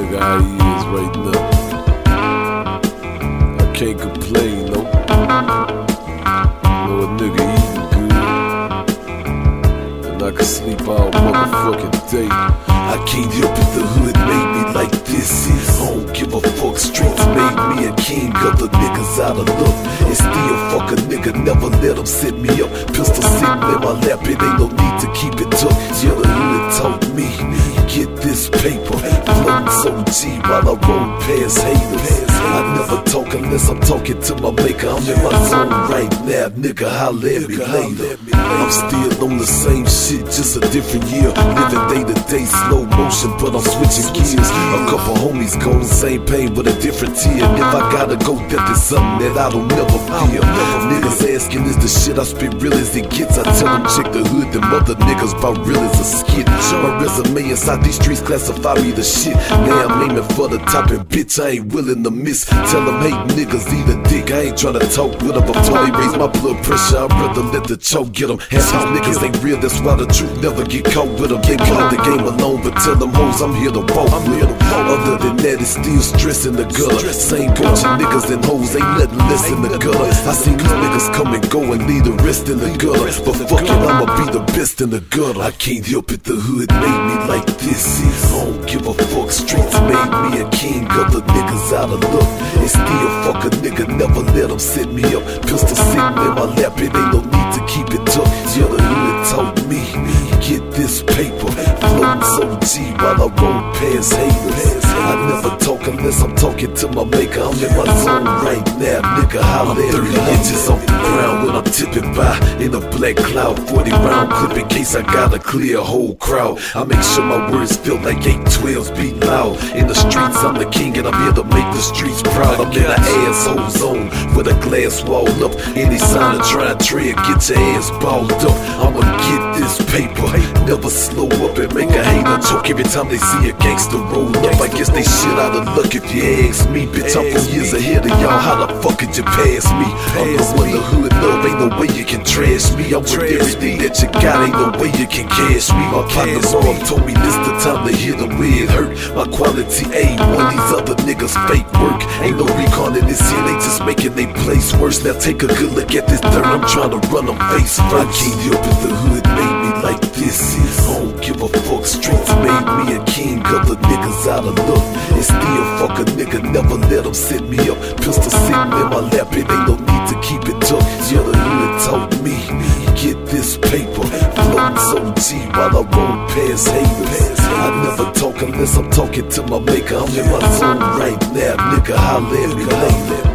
nigga how he is right now. I can't complain, no. Know a nigga eating good, and I can sleep all motherfucking day. I can't help it, the hood made me like this. I don't give a fuck, streets made me a king of the niggas out of luck. And still fuck a nigga, never let them set me up. Pistol sitting in my lap, it ain't no need to keep it tucked. Yeah, the hood taught me, get this paper. Floating so G while I roll past haters. I never talk unless I'm talking to my maker. I'm in my zone right now, nigga, holla at me later. I'm still on the same shit, just a different year. Living day to day, slow motion, but I'm switching gears. A couple homies gone, same pain, but a different tear. And if I gotta go, death is something that I don't never fear. Niggas asking, is the shit I spit real as it gets? I tell them, check the hood, them other niggas bout real as a skit. My resume inside these streets classify me the shit. Now I'm aiming for the top, and bitch, I ain't willing to miss. Tell them, hey, niggas, eat a dick. I ain't tryna talk with them before they raise my blood pressure. I'd rather let the choke get them. Half these niggas ain't real, that's why the truth never get caught with them. They got the game alone, but tell them hoes I'm here to walk with them. Other than that, it's still stress in the gutter. Same bunch of niggas and hoes, ain't nothing less in the gutter. I seen these niggas come and go and leave the rest in the gutter. But fuck it, I'ma be the best in the gutter. I can't help it, the hood made me like this. I don't give a fuck, streets made me a king of the niggas out of luck. And still fuck a nigga, never let them set me up. Pistol sitting in my lap, it ain't no need to keep it tucked. Yeah, the hood taught me, get this paper. Floating so G while I roll past haters. I never talk unless I'm talking to my maker. I'm in my zone right now, nigga, holla at me. 30 inches off the ground when I'm tipping by in a black cloud, 40 round clip in case I gotta clear a whole crowd. I make sure my words feel like 812s beat loud. In the streets, I'm the king and I'm here to make the streets proud. I'm in an asshole zone with a glass wall up. Any sign of try and tread, get your ass balled up. I'ma get this paper, never slow up and make a hater choke every time they see a gangster roll up. I guess they shit out of luck if you ask me. Bitch, I'm 4 years ahead of y'all, how the fuck could you pass me? I'm the one the hood love, ain't no way you can trash me. I'm with everything that you got, ain't no way you can cash me. My partner's mom told me this the time to hit them where it hurt. My quality A1, these other niggas fake work. Ain't no recon in this here, they just making they place worse. Now take a good look at this dirt, I'm trying to run them face first. I can't help it, the hood made me like this. I don't give a fuck, streets made me a king of the niggas out of luck. And still fuck a nigga, never let them set me up. Pistol sitting in my lap, it ain't no need to keep it tucked. Yeah, the hood taught me, get this paper. Floating so G while I roll past haters. I never talk unless I'm talking to my maker. I'm in my zone right now, nigga, holla at me later.